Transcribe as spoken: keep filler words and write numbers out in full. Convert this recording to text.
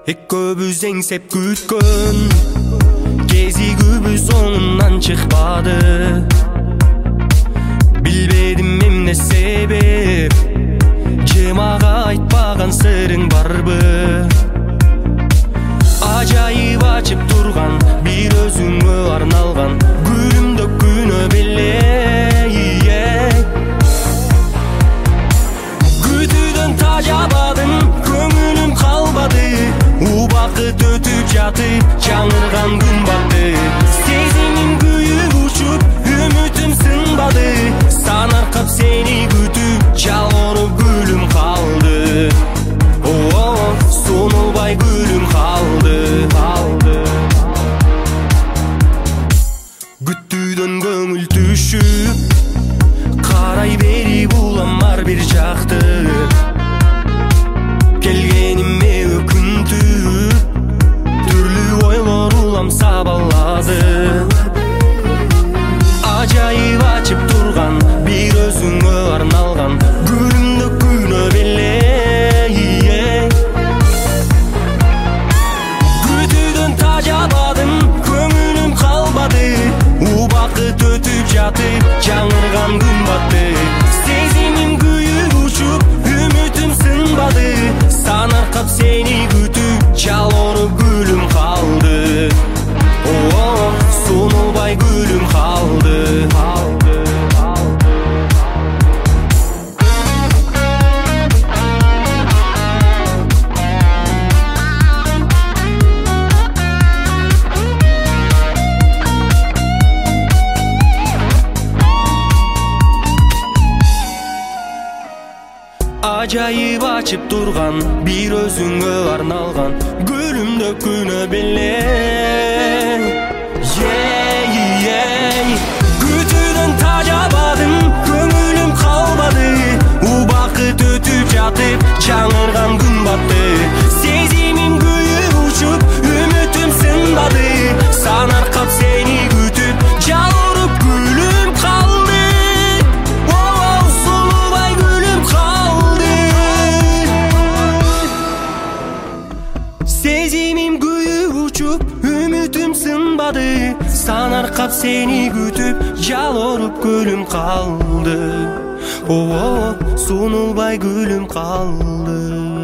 Экөөбүз эңсеп күткөн кезигүүбүз оңунан чыкпады. Билбедим эмне себеп, же мага айтпаган сырың барбы? Ажайып ачып турган, бир өзүңө арналган гүлүмдө күнө беле. Күтүүдөн тажабадым, көңүлүм калбады. Убакыт өтүп жатып, жаңырган күн барды. Сезимим күйүп учуп, үмүтүм сынбады. Санаркап сени күтүп, жалгоруп гүлүм калды. О, сунулбай гүлүм калды, калды. Күтүүдөн көңүл түшүп, карай берип улам ар бир жакты. Келгениме өкүнтүп, түрлүү ойлор улам сабалады. Ажайып ачып турган, бир өзүңө арналган гүлүмдө күнө беле. Күтүүдөн тажабадым, көңүлүм калбады. Убакыт өтүп жатып, жаңырган күн батты. Сезимим күйүп учуп, үмүтүм сынбады. Санаркап сени күтүп, жалгоруп гүлүм калды. О, сунулбай гүлүм калды, калды. Ажайып ачып турган, бир өзүңө арналган гүлүмдө күнө беле. Күтүүдөн тажабадым, көңүлүм калбады. Убакыт өтүп жатып, жаңырган күн батты. Сезимим күйүп учуп, үмүтүм сынбады. Санаркап сени күтүп, жалгоруп гүлүм калды. О, сунулбай гүлүм калды. Сезимим күйүп учуп, үмүтүм сынбады. Санаркап сени күтүп, жалгоруп гүлүм калды. О, сунулбай гүлүм калды.